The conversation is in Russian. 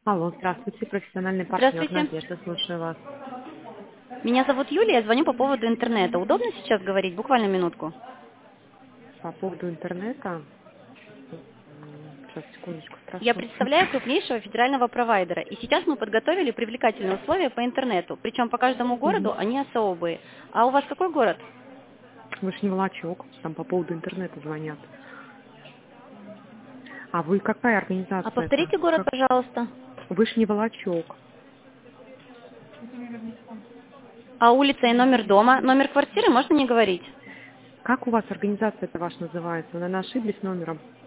Алло, здравствуйте, профессиональный партнер Здравствуйте. Надежда, слушаю вас. Меня зовут Юлия, я звоню по поводу интернета. Удобно сейчас говорить? Буквально минутку. По поводу интернета, сейчас, секундочку, Я спрошу. представляю крупнейшего федерального провайдера, и сейчас мы подготовили привлекательные условия по интернету, причем по каждому Мгм. городу они особые. А у вас какой город? Вы ж не Волочок, там по поводу интернета звонят. А вы какая А организация-то? повторите город, Как? пожалуйста. Вы ж не Волочок. А улица и номер дома? Номер квартиры можно не говорить? Как у вас организация-то ваша называется? Вы, наверное, ошиблись номером.